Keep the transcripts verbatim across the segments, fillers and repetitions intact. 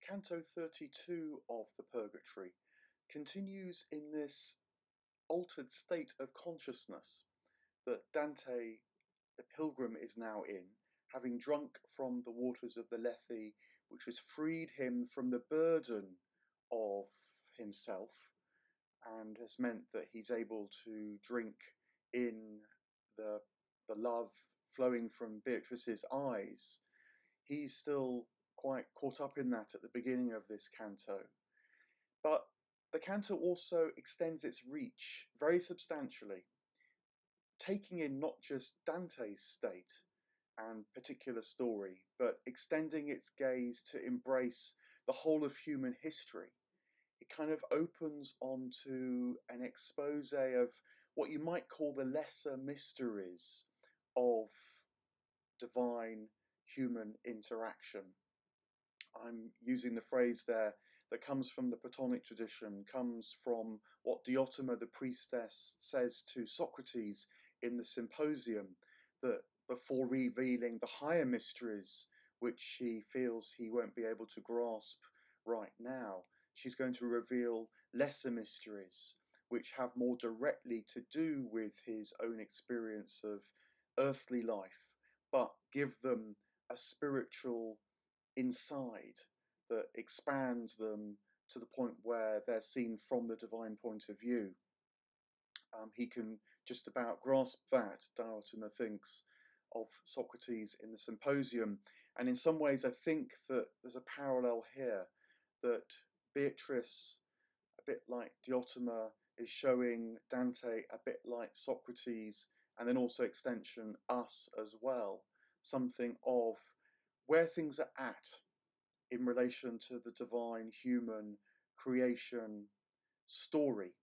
Canto thirty-two of the Purgatory continues in this altered state of consciousness that Dante, the pilgrim, is now in, having drunk from the waters of the Lethe, which has freed him from the burden of himself and has meant that he's able to drink in the, the love flowing from Beatrice's eyes. He's still quite caught up in that at the beginning of this canto. But the canto also extends its reach very substantially, taking in not just Dante's state and particular story, but extending its gaze to embrace the whole of human history. It kind of opens onto an expose of what you might call the lesser mysteries of divine human interaction. I'm using the phrase there that comes from the Platonic tradition, comes from what Diotima the priestess says to Socrates in the Symposium, that before revealing the higher mysteries, which she feels he won't be able to grasp right now, she's going to reveal lesser mysteries, which have more directly to do with his own experience of earthly life, but give them a spiritual inside that expands them to the point where they're seen from the divine point of view. Um, he can just about grasp that, Diotima thinks, of Socrates in the Symposium. And in some ways, I think that there's a parallel here, that Beatrice, a bit like Diotima, is showing Dante a bit like Socrates, and then also extension us as well, something of where things are at in relation to the divine human creation story.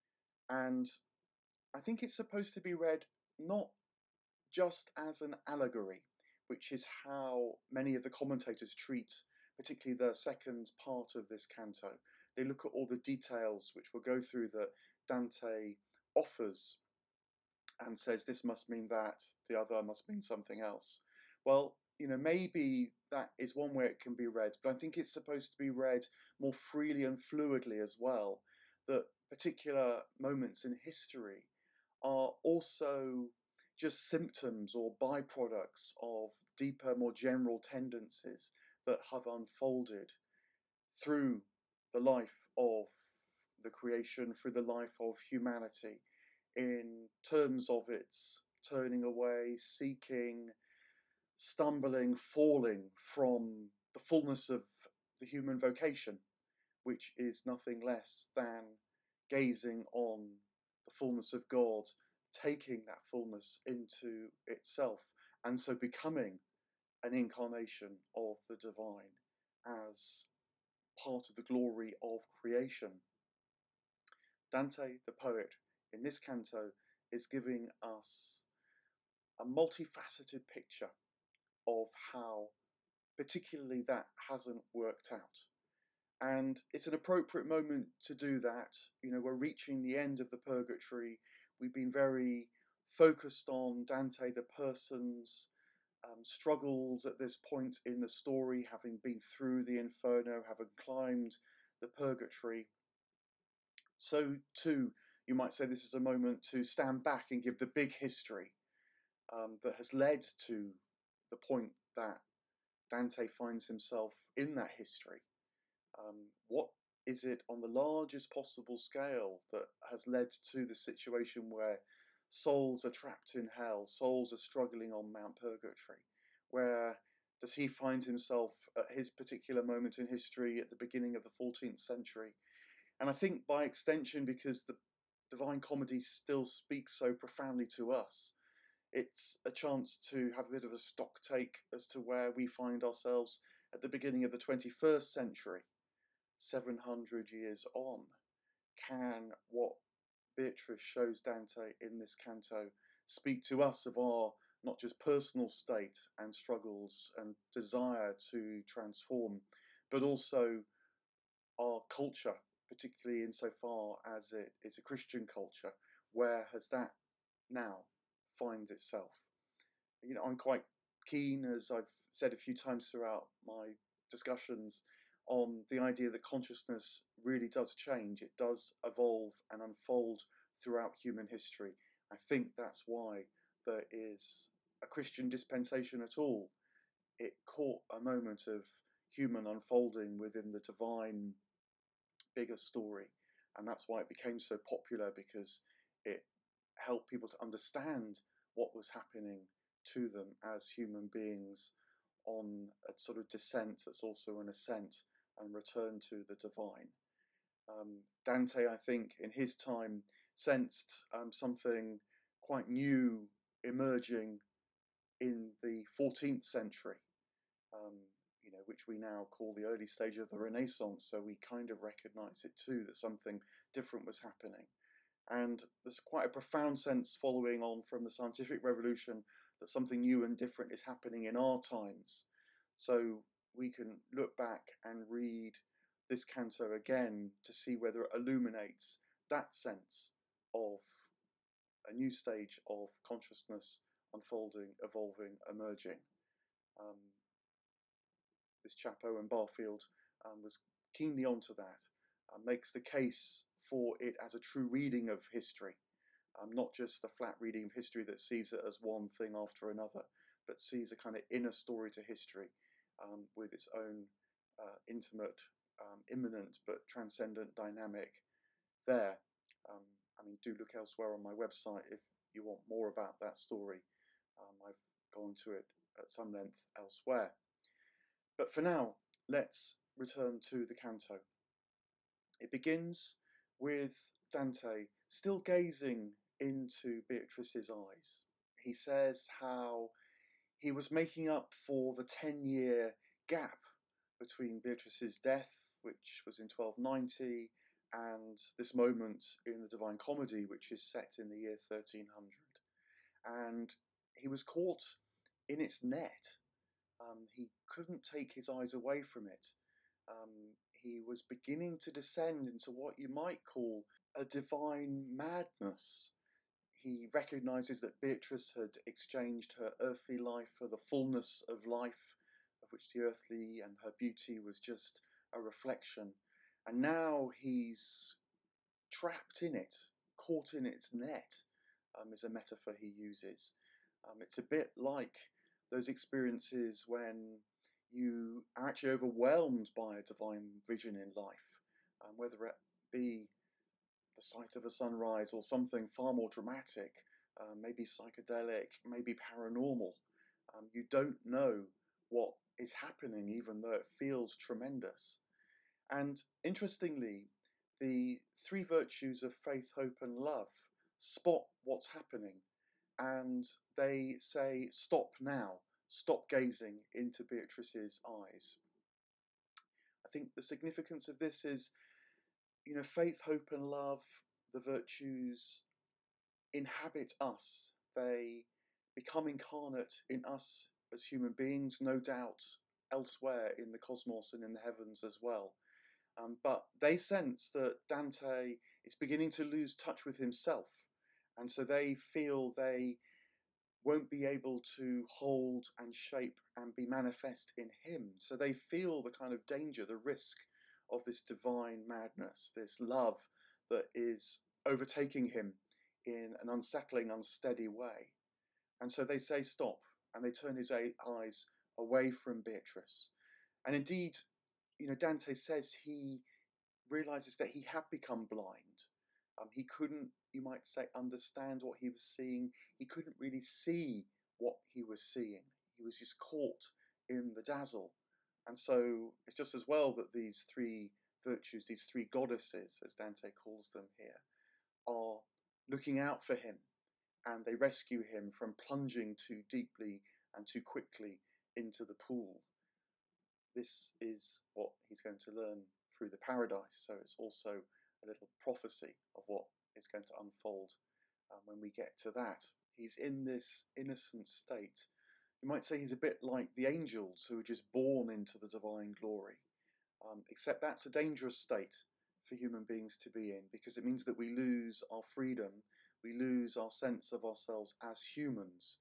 And I think it's supposed to be read not just as an allegory, which is how many of the commentators treat particularly the second part of this canto. They look at all the details, which we'll go through, that Dante offers and says this must mean that, the other must mean something else. Well, you know, maybe that is one way it can be read, but I think it's supposed to be read more freely and fluidly as well, that particular moments in history are also just symptoms or byproducts of deeper, more general tendencies that have unfolded through the life of the creation, through the life of humanity, in terms of its turning away, seeking, stumbling, falling from the fullness of the human vocation, which is nothing less than gazing on the fullness of God, taking that fullness into itself, and so becoming an incarnation of the divine as part of the glory of creation. Dante, the poet, in this canto is giving us a multifaceted picture of how particularly that hasn't worked out. And it's an appropriate moment to do that. You know, we're reaching the end of the Purgatory. We've been very focused on Dante, the person's um, struggles at this point in the story, having been through the Inferno, having climbed the Purgatory. So too, you might say this is a moment to stand back and give the big history um, that has led to the point that Dante finds himself in that history. Um, what is it on the largest possible scale that has led to the situation where souls are trapped in hell, souls are struggling on Mount Purgatory? Where does he find himself at his particular moment in history at the beginning of the fourteenth century? And I think by extension, because the Divine Comedy still speaks so profoundly to us, it's a chance to have a bit of a stock take as to where we find ourselves at the beginning of the twenty-first century, seven hundred years on. Can what Beatrice shows Dante in this canto speak to us of our not just personal state and struggles and desire to transform, but also our culture, particularly insofar as it is a Christian culture? Where has that now finds itself? You know, I'm quite keen, as I've said a few times throughout my discussions, on the idea that consciousness really does change. It does evolve and unfold throughout human history. I think that's why there is a Christian dispensation at all. It caught a moment of human unfolding within the divine bigger story, and that's why it became so popular, because it helped people to understand what was happening to them as human beings on a sort of descent that's also an ascent and return to the divine. Um, Dante, I think, in his time sensed um, something quite new emerging in the fourteenth century, um, you know, which we now call the early stage of the Renaissance. So we kind of recognise it too, that something different was happening. And there's quite a profound sense following on from the scientific revolution that something new and different is happening in our times. So we can look back and read this canto again to see whether it illuminates that sense of a new stage of consciousness unfolding, evolving, emerging. Um, this chap Owen Barfield um, was keenly onto that, uh, makes the case for it as a true reading of history, um, not just a flat reading of history that sees it as one thing after another, but sees a kind of inner story to history um, with its own uh, intimate, um, immanent, but transcendent dynamic there. Um, I mean, do look elsewhere on my website if you want more about that story. Um, I've gone to it at some length elsewhere. But for now, let's return to the canto. It begins with Dante still gazing into Beatrice's eyes. He says how he was making up for the ten-year gap between Beatrice's death, which was in twelve ninety, and this moment in the Divine Comedy, which is set in the year thirteen hundred. And he was caught in its net. Um, he couldn't take his eyes away from it. Um, he was beginning to descend into what you might call a divine madness. He recognises that Beatrice had exchanged her earthly life for the fullness of life, of which the earthly and her beauty was just a reflection. And now he's trapped in it, caught in its net, um, is a metaphor he uses. Um, it's a bit like those experiences when you are actually overwhelmed by a divine vision in life, um, whether it be the sight of a sunrise or something far more dramatic, uh, maybe psychedelic, maybe paranormal. Um, you don't know what is happening, even though it feels tremendous. And interestingly, the three virtues of faith, hope, and love spot what's happening, and they say, stop now, stop gazing into Beatrice's eyes. I think the significance of this is, you know, faith, hope, and love, the virtues, inhabit us. They become incarnate in us as human beings, no doubt elsewhere in the cosmos and in the heavens as well. Um, but they sense that Dante is beginning to lose touch with himself, and so they feel they won't be able to hold and shape and be manifest in him. So they feel the kind of danger, the risk of this divine madness, this love that is overtaking him in an unsettling, unsteady way. And so they say stop, and they turn his eyes away from Beatrice. And indeed, you know, Dante says he realizes that he had become blind. Um, he couldn't, you might say, understand what he was seeing. He couldn't really see what he was seeing. He was just caught in the dazzle. And so it's just as well that these three virtues, these three goddesses, as Dante calls them here, are looking out for him, and they rescue him from plunging too deeply and too quickly into the pool. This is what he's going to learn through the paradise, so it's also a little prophecy of what is going to unfold um, when we get to that. He's in this innocent state. You might say he's a bit like the angels who are just born into the divine glory, um, except that's a dangerous state for human beings to be in, because it means that we lose our freedom, we lose our sense of ourselves as humans,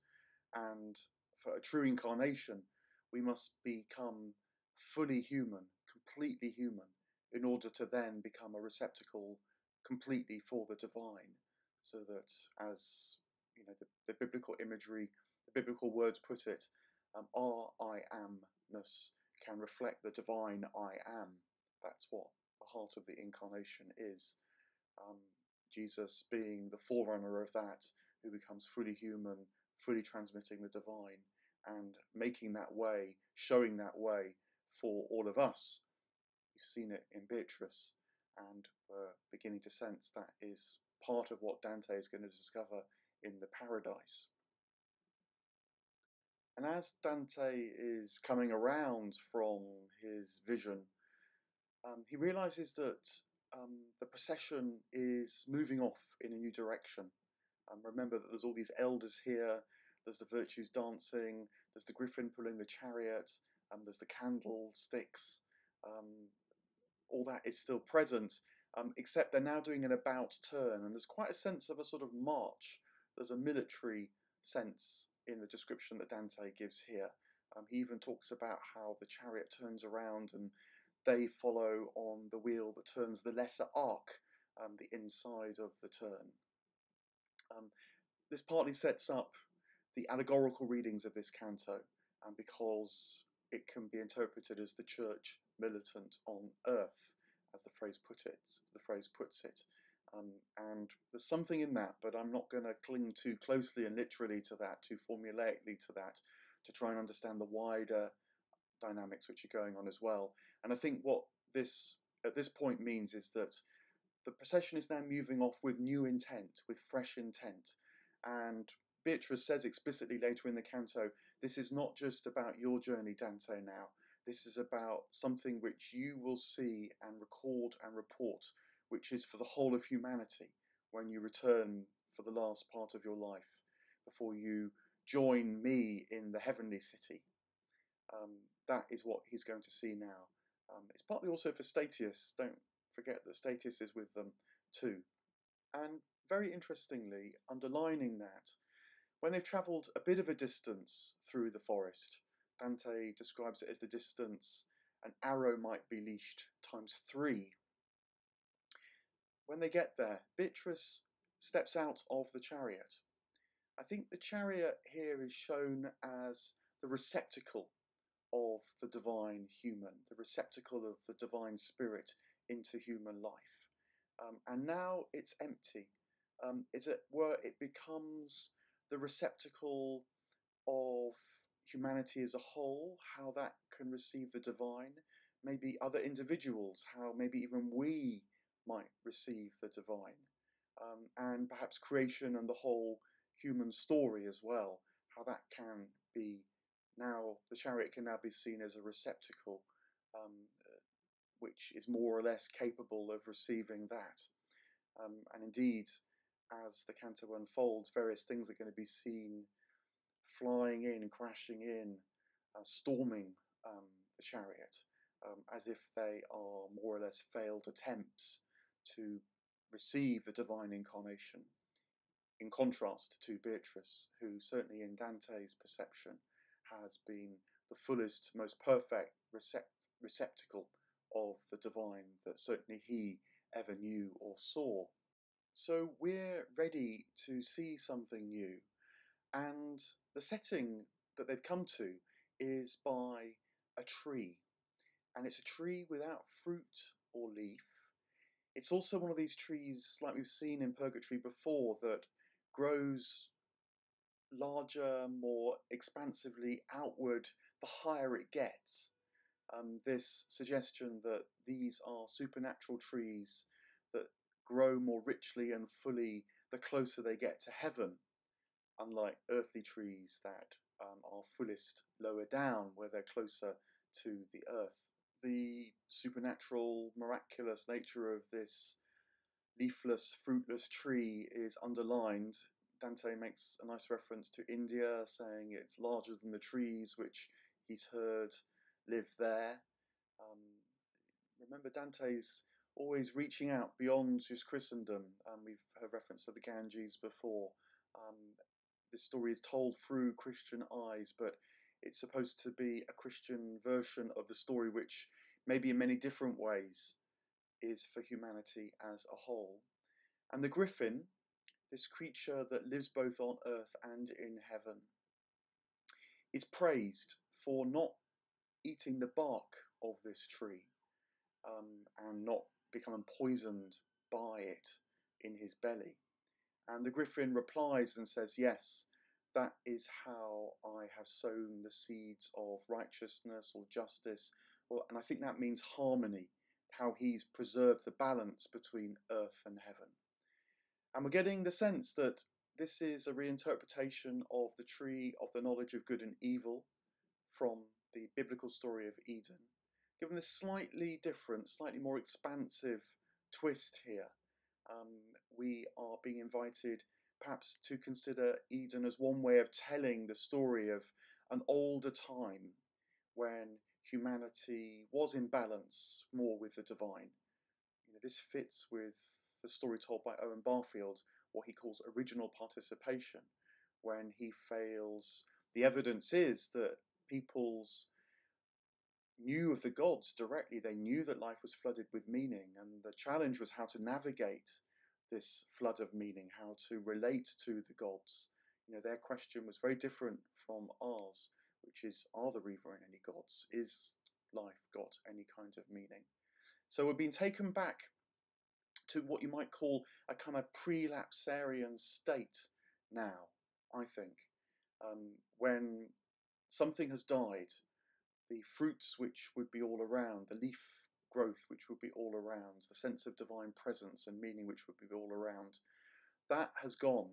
and for a true incarnation we must become fully human, completely human in order to then become a receptacle completely for the divine, so that, as you know, the, the biblical imagery, the biblical words put it, um, our I amness can reflect the divine I am. That's what the heart of the incarnation is. Um, Jesus being the forerunner of that, who becomes fully human, fully transmitting the divine, and making that way, showing that way for all of us. You've seen it in Beatrice, and we're beginning to sense that is part of what Dante is going to discover in the Paradise. And as Dante is coming around from his vision, um, he realizes that um, the procession is moving off in a new direction. Um, remember that there's all these elders here, there's the virtues dancing, there's the griffin pulling the chariot, um, there's the candlesticks, um, all that is still present, um, except they're now doing an about turn, and there's quite a sense of a sort of march. There's a military sense in the description that Dante gives here. Um, he even talks about how the chariot turns around and they follow on the wheel that turns the lesser arc, um, the inside of the turn. Um, this partly sets up the allegorical readings of this canto, um, because it can be interpreted as the church militant on earth, as the phrase put it. The phrase puts it, um, and there's something in that, but I'm not going to cling too closely and literally to that, too formulaically to that, to try and understand the wider dynamics which are going on as well. And I think what this at this point means is that the procession is now moving off with new intent, with fresh intent. And Beatrice says explicitly later in the canto, this is not just about your journey, Dante, now. This is about something which you will see and record and report, which is for the whole of humanity when you return for the last part of your life, before you join me in the heavenly city. Um, that is what he's going to see now. Um, it's partly also for Statius. Don't forget that Statius is with them too. And very interestingly, underlining that, when they've travelled a bit of a distance through the forest, Dante describes it as the distance an arrow might be leashed times three. When they get there, Beatrice steps out of the chariot. I think the chariot here is shown as the receptacle of the divine human, the receptacle of the divine spirit into human life. Um, and now it's empty. Um, is it where it becomes the receptacle of humanity as a whole, how that can receive the divine, maybe other individuals, how maybe even we might receive the divine, um, and perhaps creation and the whole human story as well, how that can be now, the chariot can now be seen as a receptacle, um, which is more or less capable of receiving that. Um, and indeed, as the canto unfolds, various things are going to be seen flying in, crashing in, uh, storming um, the chariot, um, as if they are more or less failed attempts to receive the divine incarnation, in contrast to Beatrice, who certainly in Dante's perception has been the fullest, most perfect recept- receptacle of the divine that certainly he ever knew or saw. So we're ready to see something new, and the setting that they've come to is by a tree, and it's a tree without fruit or leaf. It's also one of these trees, like we've seen in Purgatory before, that grows larger, more expansively outward the higher it gets. Um, this suggestion that these are supernatural trees that grow more richly and fully the closer they get to heaven, unlike earthly trees that um, are fullest lower down, where they're closer to the earth. The supernatural, miraculous nature of this leafless, fruitless tree is underlined. Dante makes a nice reference to India, saying it's larger than the trees which he's heard live there. Um, remember, Dante's always reaching out beyond just Christendom. Um, we've heard reference to the Ganges before. Um, this story is told through Christian eyes, but it's supposed to be a Christian version of the story which maybe in many different ways, is for humanity as a whole. And the griffin, this creature that lives both on earth and in heaven, is praised for not eating the bark of this tree um, and not becoming poisoned by it in his belly. And the griffin replies and says, yes, that is how I have sown the seeds of righteousness or justice. Well, and I think that means harmony, how he's preserved the balance between earth and heaven. And we're getting the sense that this is a reinterpretation of the tree of the knowledge of good and evil from the biblical story of Eden, given this slightly different, slightly more expansive twist here. Um, we are being invited perhaps to consider Eden as one way of telling the story of an older time when humanity was in balance more with the divine. You know, this fits with the story told by Owen Barfield, what he calls original participation, when he fails. The evidence is that peoples knew of the gods directly. They knew that life was flooded with meaning, and the challenge was how to navigate this flood of meaning, how to relate to the gods. You know, their question was very different from ours, which is, are there even any gods? Is life got any kind of meaning? So we're being taken back to what you might call a kind of prelapsarian state now, I think, um, when something has died, the fruits which would be all around, the leaf growth which would be all around, the sense of divine presence and meaning which would be all around, that has gone.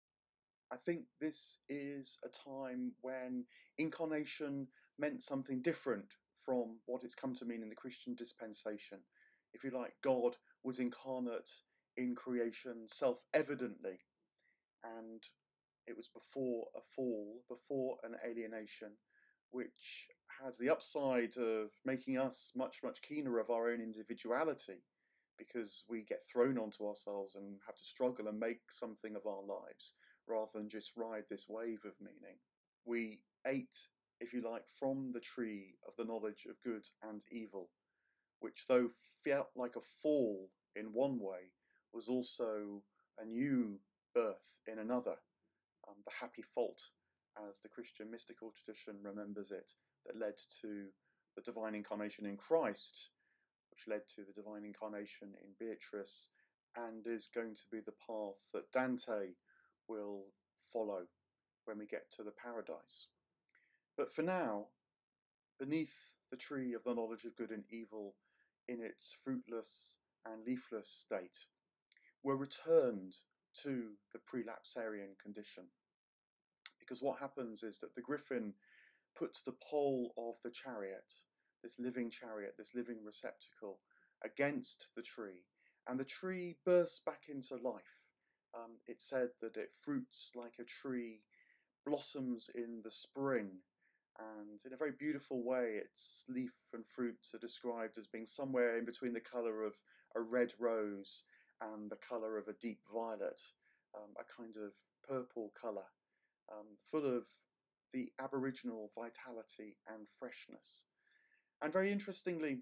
I think this is a time when incarnation meant something different from what it's come to mean in the Christian dispensation. If you like, God was incarnate in creation self-evidently, and it was before a fall, before an alienation, which has the upside of making us much, much keener of our own individuality, because we get thrown onto ourselves and have to struggle and make something of our lives, rather than just ride this wave of meaning. We ate, if you like, from the tree of the knowledge of good and evil, which, though felt like a fall in one way, was also a new birth in another. Um, the happy fault, as the Christian mystical tradition remembers it, that led to the divine incarnation in Christ, which led to the divine incarnation in Beatrice, and is going to be the path that Dante will follow when we get to the paradise. But for now, beneath the tree of the knowledge of good and evil, in its fruitless and leafless state, we're returned to the prelapsarian condition. Because what happens is that the griffin puts the pole of the chariot, this living chariot, this living receptacle, against the tree, and the tree bursts back into life. Um, it's said that it fruits like a tree, blossoms in the spring, and in a very beautiful way, its leaf and fruits are described as being somewhere in between the colour of a red rose and the colour of a deep violet, um, a kind of purple colour, um, full of the aboriginal vitality and freshness. And very interestingly,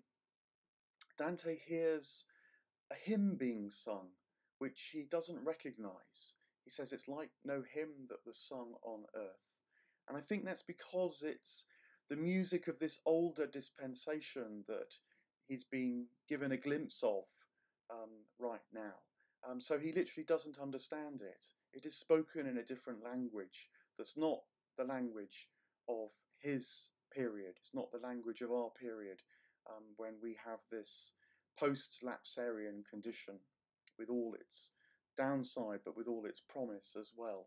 Dante hears a hymn being sung, which he doesn't recognise. He says it's like no hymn that was sung on earth. And I think that's because it's the music of this older dispensation that he's being given a glimpse of um, right now. Um, so he literally doesn't understand it. It is spoken in a different language that's not the language of his period. It's not the language of our period, um, when we have this post-lapsarian condition with all its downside, but with all its promise as well.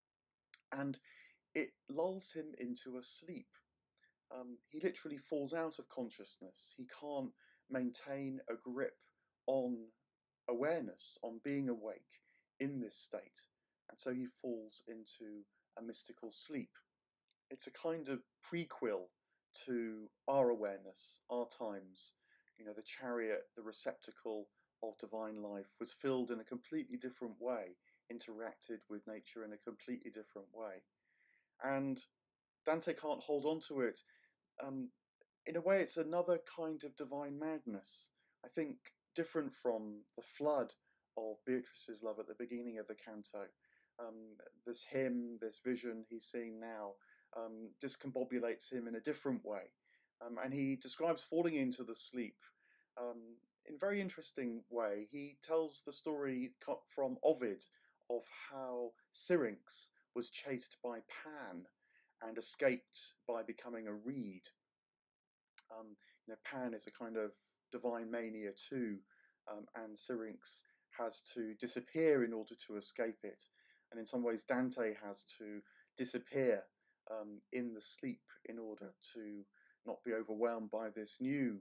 And it lulls him into a sleep. Um, he literally falls out of consciousness. He can't maintain a grip on awareness, on being awake in this state. And so he falls into a mystical sleep. It's a kind of prequel to our awareness, our times. You know, the chariot, the receptacle of divine life, was filled in a completely different way, interacted with nature in a completely different way. And Dante can't hold on to it. Um, in a way, it's another kind of divine madness. I think different from the flood of Beatrice's love at the beginning of the canto. Um, this hymn, this vision he's seeing now, um, discombobulates him in a different way. Um, and he describes falling into the sleep um, in a very interesting way. He tells the story from Ovid of how Syrinx was chased by Pan and escaped by becoming a reed. Um, you know, Pan is a kind of divine mania too, um, and Syrinx has to disappear in order to escape it. And in some ways, Dante has to disappear um, in the sleep in order to not be overwhelmed by this new,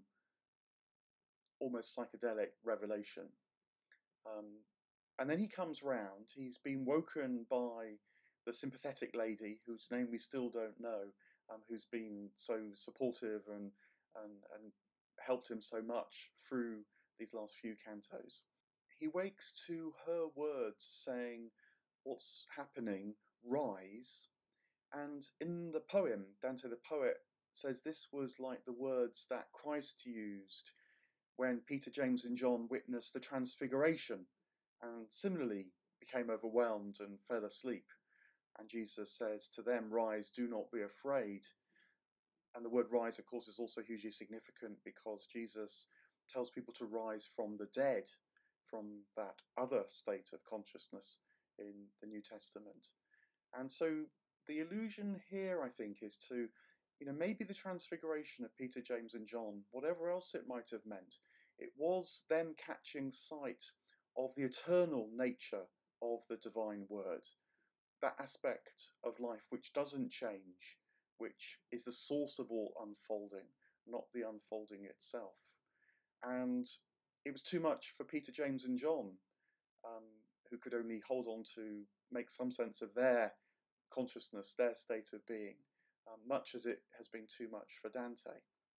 almost psychedelic revelation. Um, and then he comes round, he's been woken by the sympathetic lady, whose name we still don't know, um, who's been so supportive and, and, and helped him so much through these last few cantos. He wakes to her words saying, "What's happening? Rise." And in the poem, Dante the poet says this was like the words that Christ used when Peter, James and John witnessed the transfiguration and similarly became overwhelmed and fell asleep. And Jesus says to them, "Rise, do not be afraid." And the word rise, of course, is also hugely significant because Jesus tells people to rise from the dead, from that other state of consciousness in the New Testament. And so the allusion here, I think, is to, you know, maybe the transfiguration of Peter, James and John, whatever else it might have meant, it was them catching sight of the eternal nature of the divine word, that aspect of life which doesn't change, which is the source of all unfolding, not the unfolding itself. And it was too much for Peter, James and John, um, who could only hold on to make some sense of their consciousness, their state of being, um, much as it has been too much for Dante.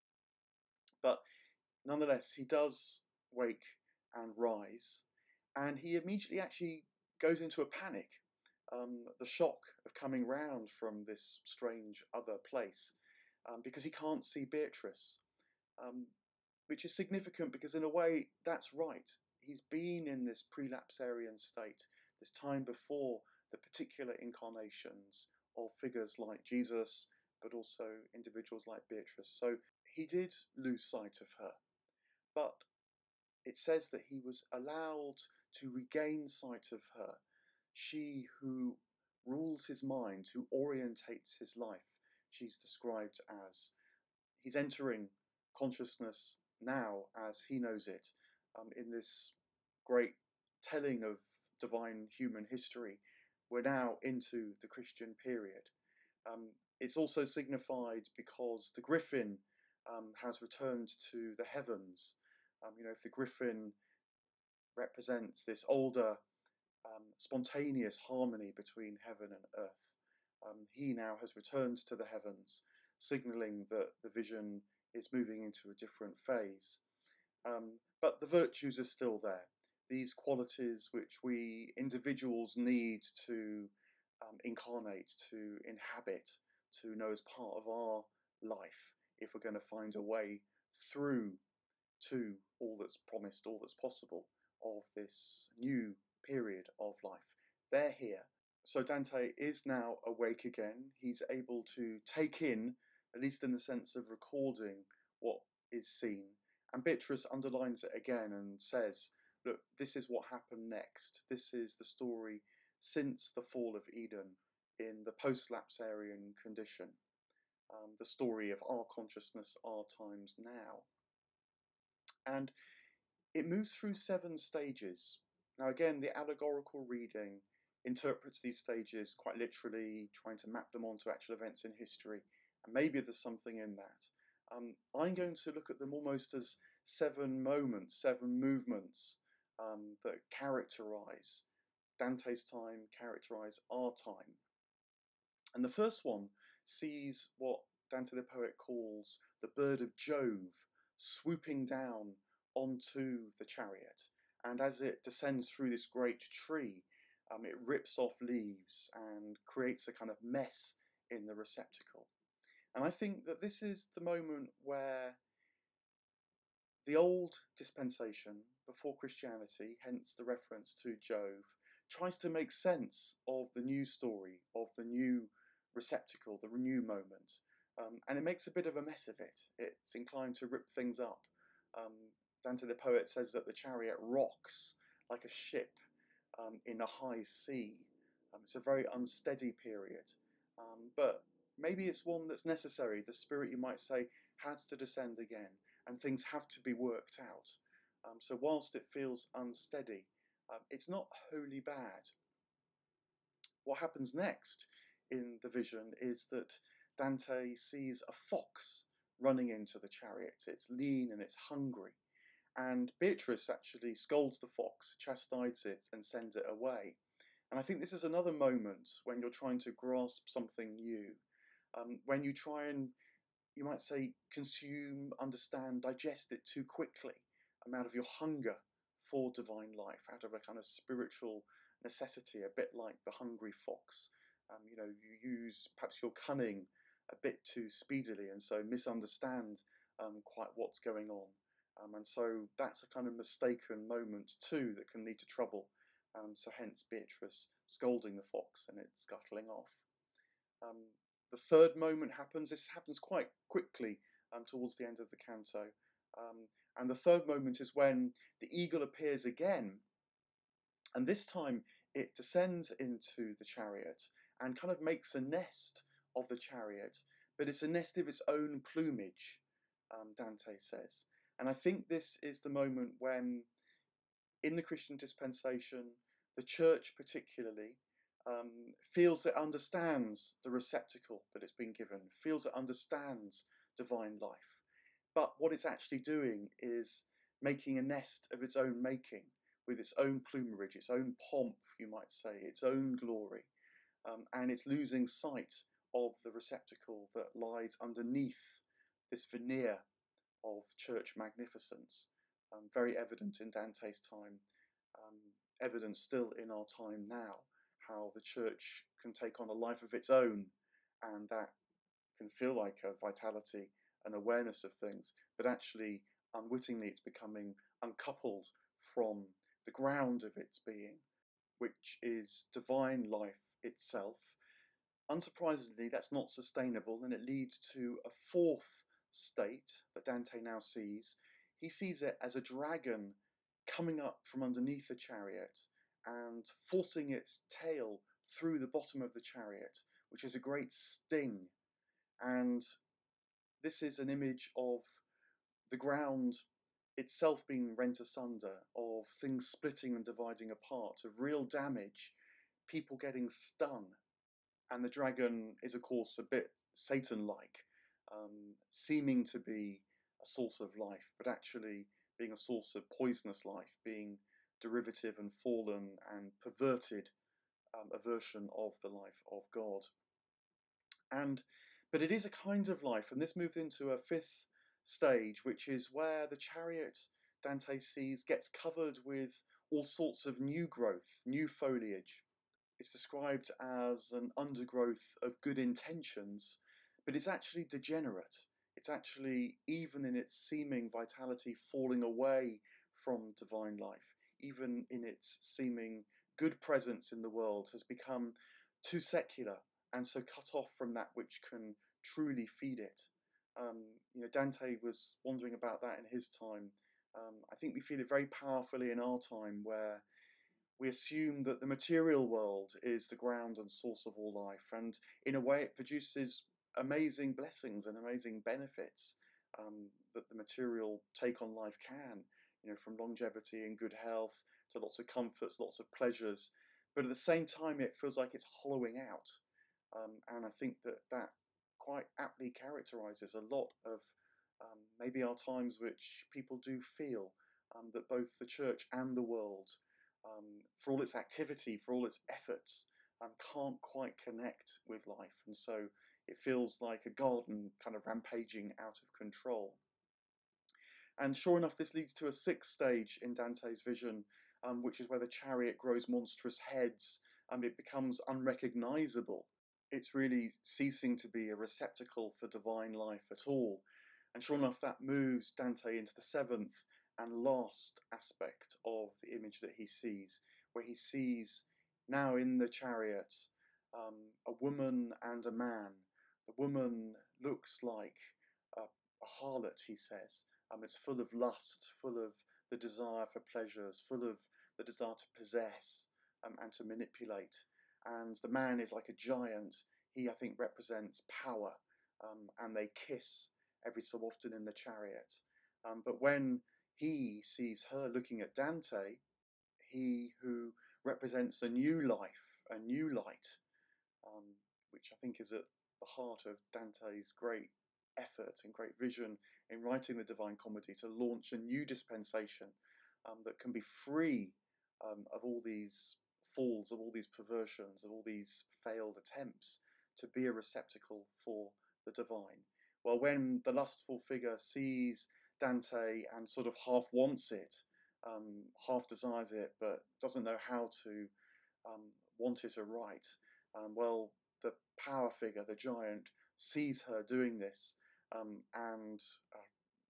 But nonetheless, he does wake and rise, and he immediately actually goes into a panic. Um, the shock of coming round from this strange other place, um, because he can't see Beatrice, um, which is significant because in a way that's right. He's been in this prelapsarian state, this time before the particular incarnations of figures like Jesus, but also individuals like Beatrice. So he did lose sight of her, but it says that he was allowed to regain sight of her, she who rules his mind, who orientates his life. She's described as, he's entering consciousness now as he knows it, um, in this great telling of divine human history. We're now into the Christian period. Um, it's also signified because the griffin um, has returned to the heavens. Um, you know, if the griffin represents this older, um, spontaneous harmony between heaven and earth, um, he now has returned to the heavens, signalling that the vision is moving into a different phase. Um, but the virtues are still there. These qualities which we individuals need to um, incarnate, to inhabit, to know as part of our life, if we're going to find a way through to all that's promised, all that's possible of this new period of life. They're here. So Dante is now awake again. He's able to take in, at least in the sense of recording, what is seen. And Beatrice underlines it again and says, look, this is what happened next. This is the story since the fall of Eden in the post-lapsarian condition. Um, the story of our consciousness, our times now. And it moves through seven stages. Now again, the allegorical reading interprets these stages quite literally, trying to map them onto actual events in history. And maybe there's something in that. Um, I'm going to look at them almost as seven moments, seven movements um, that characterize Dante's time, characterize our time. And the first one sees what Dante the poet calls the bird of Jove swooping down onto the chariot. And as it descends through this great tree, um, it rips off leaves and creates a kind of mess in the receptacle. And I think that this is the moment where the old dispensation before Christianity, hence the reference to Jove, tries to make sense of the new story, of the new receptacle, the new moment. Um, and it makes a bit of a mess of it. It's inclined to rip things up. Um, Dante the poet says that the chariot rocks like a ship um, in a high sea. Um, it's a very unsteady period. Um, but maybe it's one that's necessary. The spirit, you might say, has to descend again, and things have to be worked out. Um, so whilst it feels unsteady, um, it's not wholly bad. What happens next in the vision is that Dante sees a fox running into the chariot. It's lean and it's hungry. And Beatrice actually scolds the fox, chastises it, and sends it away. And I think this is another moment when you're trying to grasp something new, um, when you try and, you might say, consume, understand, digest it too quickly, um, out of your hunger for divine life, out of a kind of spiritual necessity, a bit like the hungry fox. Um, you know, you use perhaps your cunning a bit too speedily, and so misunderstand um, quite what's going on. Um, and so that's a kind of mistaken moment too that can lead to trouble. Um, so hence Beatrice scolding the fox and it scuttling off. Um, the third moment happens. This happens quite quickly um, towards the end of the canto. Um, and the third moment is when the eagle appears again. And this time it descends into the chariot and kind of makes a nest of the chariot, but it's a nest of its own plumage, um, Dante says. And I think this is the moment when, in the Christian dispensation, the church particularly um, feels it understands the receptacle that it's been given, feels it understands divine life. But what it's actually doing is making a nest of its own making, with its own plumerage, its own pomp, you might say, its own glory. Um, and it's losing sight of the receptacle that lies underneath this veneer of church magnificence, um, very evident in Dante's time, um, evident still in our time now, how the church can take on a life of its own, and that can feel like a vitality and awareness of things, but actually unwittingly it's becoming uncoupled from the ground of its being, which is divine life itself. Unsurprisingly, that's not sustainable, and it leads to a fourth state that Dante now sees. He sees it as a dragon coming up from underneath the chariot and forcing its tail through the bottom of the chariot, which is a great sting. And this is an image of the ground itself being rent asunder, of things splitting and dividing apart, of real damage, people getting stung. And the dragon is, of course, a bit Satan-like, um, seeming to be a source of life, but actually being a source of poisonous life, being derivative and fallen and perverted um, a version of the life of God. And but it is a kind of life, and this moves into a fifth stage, which is where the chariot, Dante sees, gets covered with all sorts of new growth, new foliage. It's described as an undergrowth of good intentions, but it's actually degenerate. It's actually, even in its seeming vitality, falling away from divine life. Even in its seeming good presence in the world, has become too secular and so cut off from that which can truly feed it. Um, you know, Dante was wondering about that in his time. Um, I think we feel it very powerfully in our time, where we assume that the material world is the ground and source of all life, and in a way it produces amazing blessings and amazing benefits um, that the material take on life can, you know, from longevity and good health to lots of comforts, lots of pleasures, but at the same time it feels like it's hollowing out. Um, and I think that that quite aptly characterises a lot of um, maybe our times, which people do feel um, that both the church and the world, um, for all its activity, for all its efforts, um, can't quite connect with life. And so it feels like a garden kind of rampaging out of control. And sure enough, this leads to a sixth stage in Dante's vision, um, which is where the chariot grows monstrous heads and it becomes unrecognisable. it's really ceasing to be a receptacle for divine life at all. And sure enough, that moves Dante into the seventh and last aspect of the image that he sees, where he sees now in the chariot um, a woman and a man. The woman looks like a, a harlot, he says. Um, it's full of lust, full of the desire for pleasures, full of the desire to possess um, and to manipulate. And the man is like a giant. He, I think, represents power, um, and they kiss every so often in the chariot. Um, but when he sees her looking at Dante, he who represents a new life, a new light, um, which I think is at the heart of Dante's great effort and great vision in writing the Divine Comedy, to launch a new dispensation um, that can be free um, of all these falls, of all these perversions, of all these failed attempts to be a receptacle for the divine. Well, when the lustful figure sees Dante and sort of half wants it, um, half desires it, but doesn't know how to um, want it aright, um, well, the power figure, the giant, sees her doing this um, and uh,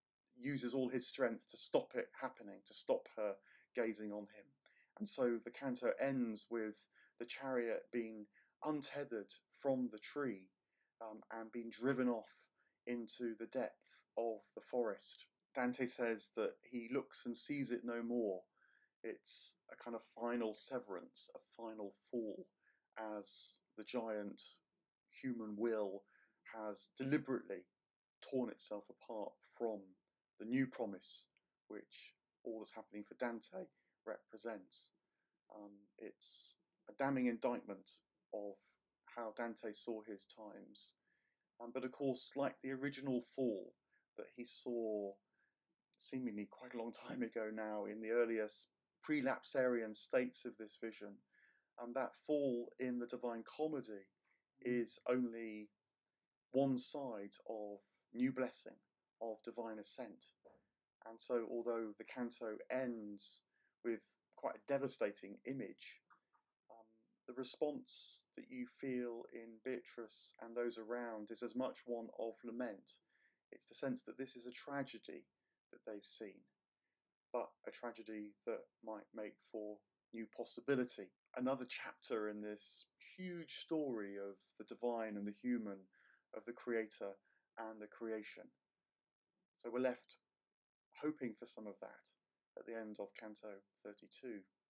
uses all his strength to stop it happening, to stop her gazing on him. And so the canto ends with the chariot being untethered from the tree um, and being driven off into the depth of the forest. Dante says that he looks and sees it no more. It's a kind of final severance, a final fall, as the giant human will has deliberately torn itself apart from the new promise, which all that's happening for Dante represents. Um, it's a damning indictment of how Dante saw his times. Um, but of course, like the original fall that he saw seemingly quite a long time ago now, in the earliest prelapsarian states of this vision, and that fall in the Divine Comedy is only one side of new blessing, of divine ascent. And so, although the canto ends with quite a devastating image, um, the response that you feel in Beatrice and those around is as much one of lament. It's the sense that this is a tragedy that they've seen, but a tragedy that might make for new possibility. Another chapter in this huge story of the divine and the human, of the creator and the creation. So we're left hoping for some of that at the end of Canto thirty-two.